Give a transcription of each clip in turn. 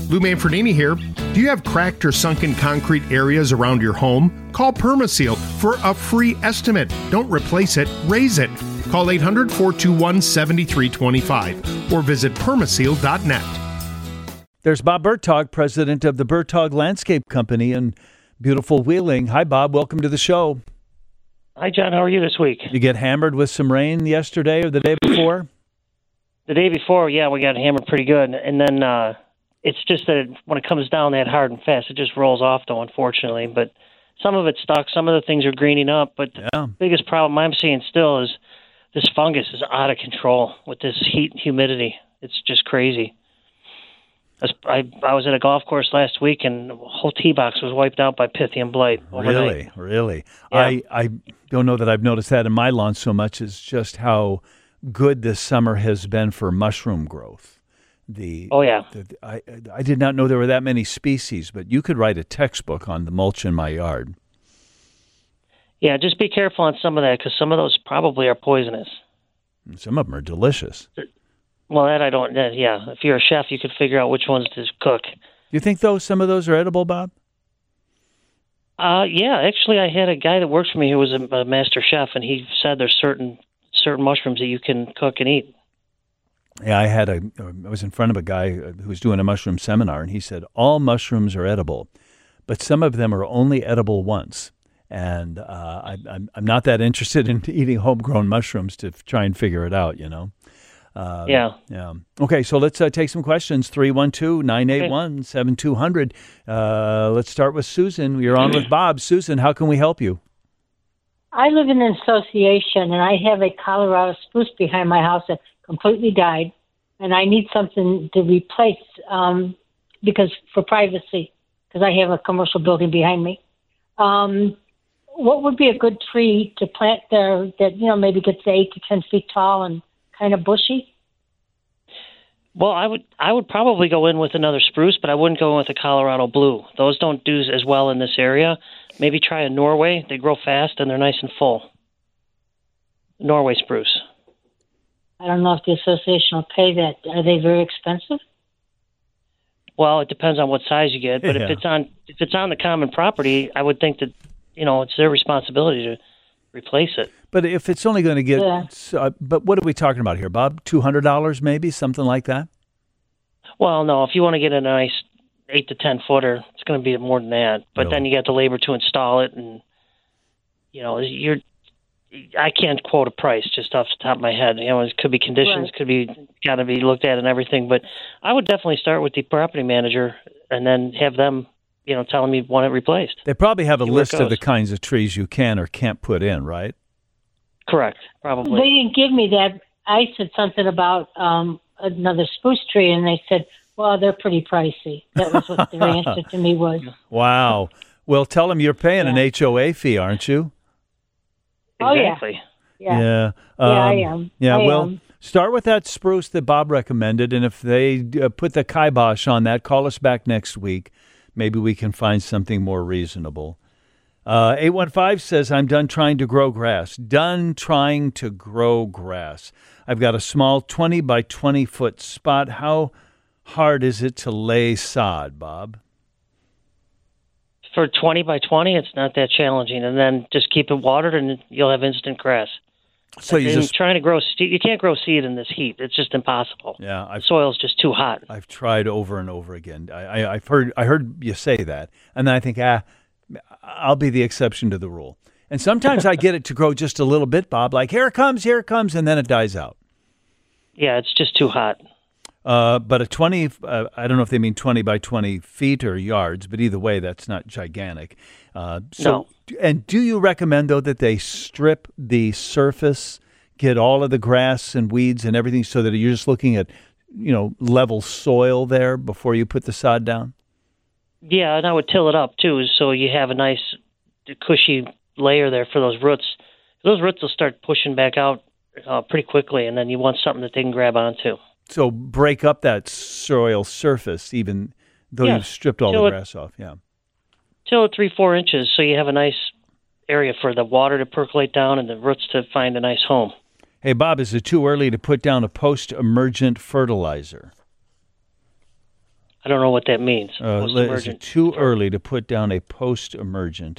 Lou Manfredini here. Do you have cracked or sunken concrete areas around your home? Call Permaseal for a free estimate. Don't replace it, raise it. Call 800-421-7325 or visit permaseal.net. There's Bob Bertog, president of the Bertog Landscape Company in beautiful Wheeling. Hi, Bob. Welcome to the show. Hi, John. How are you this week? You get hammered with some rain yesterday or the day before? The day before, yeah, we got hammered pretty good. And then it's just that when it comes down that hard and fast, it just rolls off, though, unfortunately. But some of it's stuck. Some of the things are greening up. But the biggest problem I'm seeing still is this fungus is out of control with this heat and humidity. It's just crazy. I was at a golf course last week, and the whole tee box was wiped out by Pythium blight overnight. Really? Yeah. I don't know that I've noticed that in my lawn so much as just how good this summer has been for mushroom growth. I did not know there were that many species, but you could write a textbook on the mulch in my yard. Yeah, just be careful on some of that because some of those probably are poisonous. And some of them are delicious. Well, that I don't. Yeah, if you're a chef, you could figure out which ones to cook. You think some of those are edible, Bob? Yeah. Actually, I had a guy that works for me who was a master chef, and he said there's certain mushrooms that you can cook and eat. Yeah, I was in front of a guy who was doing a mushroom seminar, and he said all mushrooms are edible, but some of them are only edible once. And I'm not that interested in eating homegrown mushrooms to try and figure it out, you know. Yeah. Okay, so let's take some questions. 312-981-7200. Let's start with Susan. You're on with Bob. Susan, how can we help you? I live in an association, and I have a Colorado spruce behind my house that completely died, and I need something to replace for privacy, because I have a commercial building behind me. What would be a good tree to plant there that, maybe gets 8 to 10 feet tall and kind of bushy? Well, I would probably go in with another spruce, but I wouldn't go in with a Colorado blue. Those don't do as well in this area. Maybe try a Norway. They grow fast and they're nice and full. Norway spruce. I don't know if the association will pay that. Are they very expensive? Well, it depends on what size you get. But if it's on the common property, I would think that it's their responsibility to replace it. But if it's only going to get, but what are we talking about here, Bob? $200 maybe, something like that? Well, no. If you want to get a nice 8 to 10 footer, it's going to be more than that. But then you got the labor to install it, and I can't quote a price just off the top of my head. It could be conditions, could be got to be looked at and everything. But I would definitely start with the property manager and then have them, tell them you want it replaced. They probably have a list of the kinds of trees you can or can't put in, right? Correct, probably. They didn't give me that. I said something about another spruce tree, and they said, well, they're pretty pricey. That was what their answer to me was. Wow. Well, tell them you're paying an HOA fee, aren't you? Exactly. Yeah, I am. Yeah, start with that spruce that Bob recommended, and if they put the kibosh on that, call us back next week. Maybe we can find something more reasonable. 815 says, I'm done trying to grow grass. I've got a small 20 by 20 foot spot. How hard is it to lay sod, Bob? For 20 by 20, it's not that challenging. And then just keep it watered and you'll have instant grass. So trying to grow seed, you can't grow seed in this heat. It's just impossible. Yeah, soil's just too hot. I've tried over and over again. I heard you say that, and then I think, I'll be the exception to the rule. And sometimes I get it to grow just a little bit, Bob. Like here it comes, and then it dies out. Yeah, it's just too hot. But a 20, I don't know if they mean 20 by 20 feet or yards, but either way, that's not gigantic. No. And do you recommend, though, that they strip the surface, get all of the grass and weeds and everything so that you're just looking at, level soil there before you put the sod down? Yeah, and I would till it up, too, so you have a nice cushy layer there for those roots. Those roots will start pushing back out pretty quickly, and then you want something that they can grab onto. So break up that soil surface, even though you've stripped all the grass off. Yeah. Till 3-4 inches, so you have a nice area for the water to percolate down and the roots to find a nice home. Hey, Bob, is it too early to put down a post-emergent fertilizer? I don't know what that means. Is Post-emergent. it too early to put down a post-emergent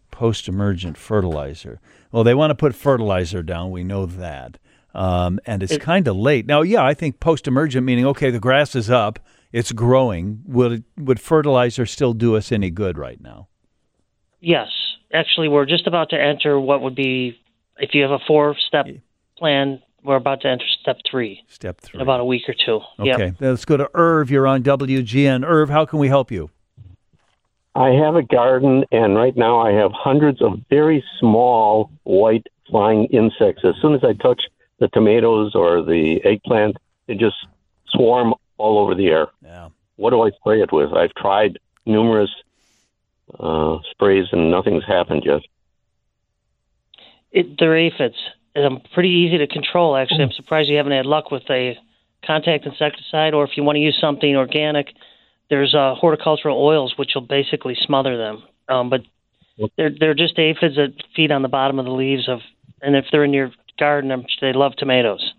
fertilizer? Well, they want to put fertilizer down. We know that. And it's kind of late. Now, yeah, I think post-emergent meaning, okay, the grass is up, it's growing. Would fertilizer still do us any good right now? Yes. Actually, we're just about to enter what would be, if you have a 4-step plan, we're about to enter step 3. Step 3. In about a week or two. Okay. Yep. Let's go to Irv. You're on WGN. Irv, how can we help you? I have a garden, and right now I have hundreds of very small white flying insects. As soon as I touch the tomatoes or the eggplant, they just swarm all over the air. Yeah. What do I spray it with? I've tried numerous sprays, and nothing's happened yet. They're aphids. Pretty easy to control, actually. I'm surprised you haven't had luck with a contact insecticide, or if you want to use something organic, there's horticultural oils, which will basically smother them. But they're just aphids that feed on the bottom of the leaves and if they're in your garden, they love tomatoes.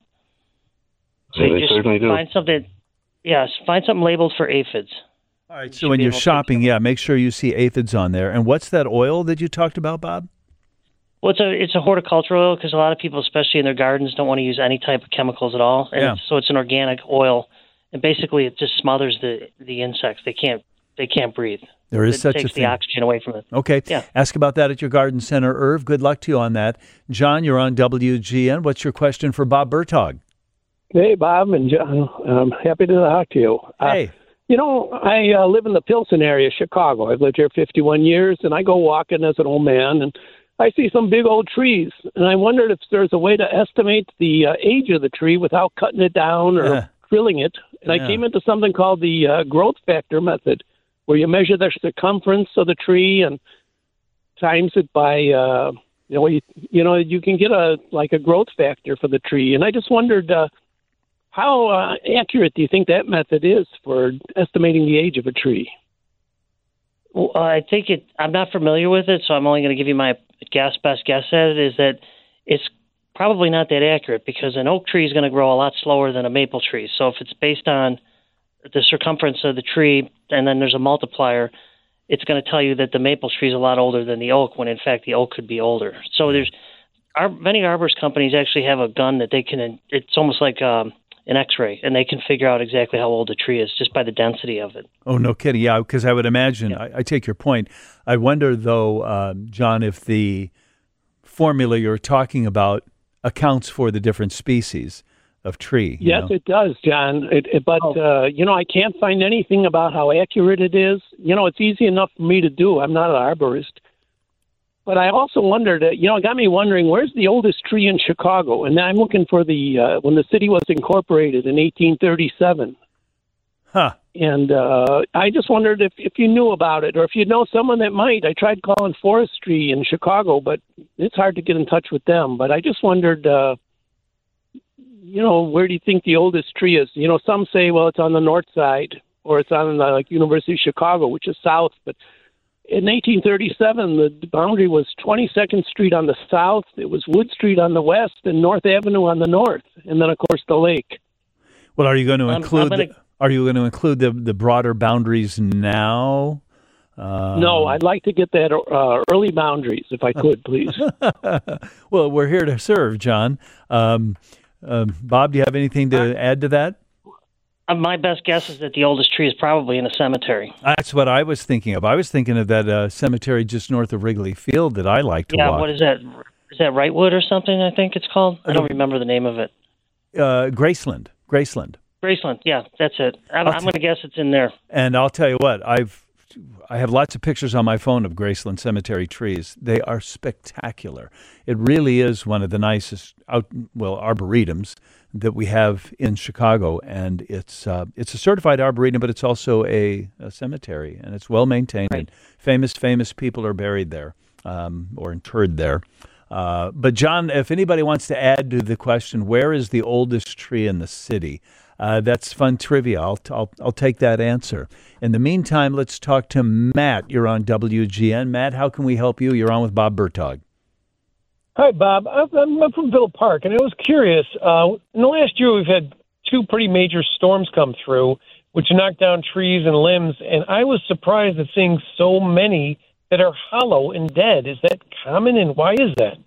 So they certainly do. Find something labeled for aphids. All right, so when you're shopping, make sure you see aphids on there. And what's that oil that you talked about, Bob? Well, it's a horticultural oil because a lot of people, especially in their gardens, don't want to use any type of chemicals at all. And so it's an organic oil, and basically it just smothers the insects. They can't breathe. There is such a thing. It takes the oxygen away from it. Okay. Yeah. Ask about that at your garden center, Irv. Good luck to you on that. John, you're on WGN. What's your question for Bob Bertog? Hey, Bob and John. I'm happy to talk to you. Hey. I live in the Pilsen area, Chicago. I've lived here 51 years, and I go walking as an old man, and I see some big old trees, and I wondered if there's a way to estimate the age of the tree without cutting it down or drilling it. And I came into something called the growth factor method, where you measure the circumference of the tree and times it by, you can get a growth factor for the tree. And I just wondered, how accurate do you think that method is for estimating the age of a tree? Well, I think I'm not familiar with it, so I'm only going to give you my best guess at it, is that it's probably not that accurate because an oak tree is going to grow a lot slower than a maple tree. So if it's based on the circumference of the tree and then there's a multiplier, it's going to tell you that the maple tree is a lot older than the oak when, in fact, the oak could be older. So many arborist companies actually have a gun that they can, it's almost like an X-ray, and they can figure out exactly how old a tree is just by the density of it. Oh, no kidding. Yeah, because I would imagine, I take your point. I wonder, though, John, if the formula you're talking about accounts for the different species of tree. Yes, it does, John. But I can't find anything about how accurate it is. It's easy enough for me to do. I'm not an arborist. But I also wondered, it got me wondering, where's the oldest tree in Chicago? And I'm looking for when the city was incorporated in 1837. Huh. And I just wondered if you knew about it or if you know someone that might. I tried calling forestry in Chicago, but it's hard to get in touch with them. But I just wondered, where do you think the oldest tree is? Some say, well, it's on the north side or it's on University of Chicago, which is south. But in 1837, the boundary was 22nd Street on the south, it was Wood Street on the west, and North Avenue on the north, and then, of course, the lake. Well, are you going to include the broader boundaries now? No, I'd like to get that early boundaries, if I could, please. Well, we're here to serve, John. Bob, do you have anything to add to that? My best guess is that the oldest tree is probably in a cemetery. That's what I was thinking of. I was thinking of that cemetery just north of Wrigley Field that I like to walk. Yeah, what is that? Is that Wrightwood or something, I think it's called? I don't remember the name of it. Graceland. Graceland, yeah, that's it. I'm going to guess it's in there. And I'll tell you what, I have lots of pictures on my phone of Graceland Cemetery trees. They are spectacular. It really is one of the nicest arboretums that we have in Chicago, and it's a certified arboretum, but it's also a cemetery, and it's well maintained. Right. And famous people are buried there or interred there. But John, if anybody wants to add to the question, where is the oldest tree in the city? That's fun trivia. I'll take that answer. In the meantime, let's talk to Matt. You're on WGN. Matt, how can we help you? You're on with Bob Bertog. Hi, Bob. I'm from Villa Park, and I was curious. In the last year, we've had two pretty major storms come through. which knock down trees and limbs. And I was surprised at seeing so many that are hollow and dead. Is that common, and why is that?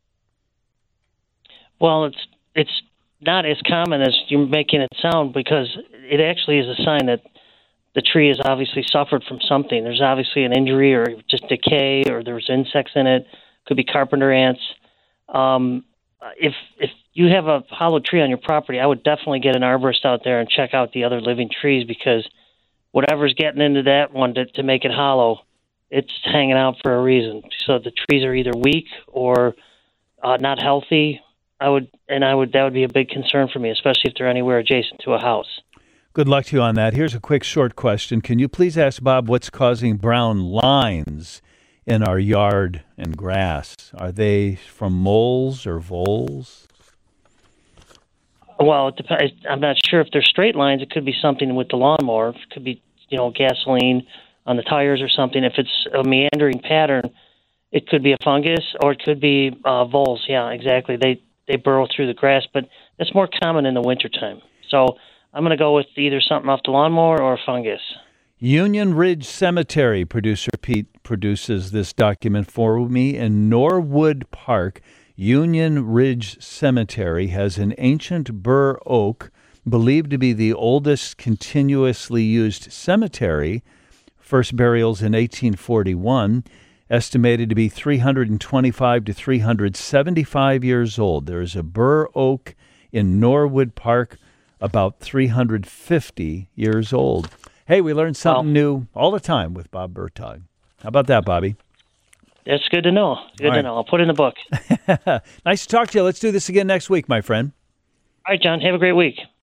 Well, it's not as common as you're making it sound, because it actually is a sign that the tree has obviously suffered from something. There's obviously an injury or just decay, or there's insects in it. Could be carpenter ants. If you have a hollow tree on your property, I would definitely get an arborist out there and check out the other living trees, because whatever's getting into that one to make it hollow, it's hanging out for a reason. So the trees are either weak or not healthy. That would be a big concern for me, especially if they're anywhere adjacent to a house. Good luck to you on that. Here's a quick short question. Can you please ask Bob what's causing brown lines in our yard and grass? Are they from moles or voles? Well, it depends. I'm not sure if they're straight lines. It could be something with the lawnmower. It could be, gasoline on the tires or something. If it's a meandering pattern, it could be a fungus, or it could be voles. Yeah, exactly. They burrow through the grass, but that's more common in the wintertime. So I'm going to go with either something off the lawnmower or a fungus. Union Ridge Cemetery, producer Pete produces this document for me. In Norwood Park, Union Ridge Cemetery has an ancient bur oak believed to be the oldest continuously used cemetery. First burials in 1841, estimated to be 325 to 375 years old. There is a bur oak in Norwood Park, about 350 years old. Hey, we learn something new all the time with Bob Bertog. How about that, Bobby? That's good to know. Good to know. I'll put it in the book. Nice to talk to you. Let's do this again next week, my friend. All right, John. Have a great week.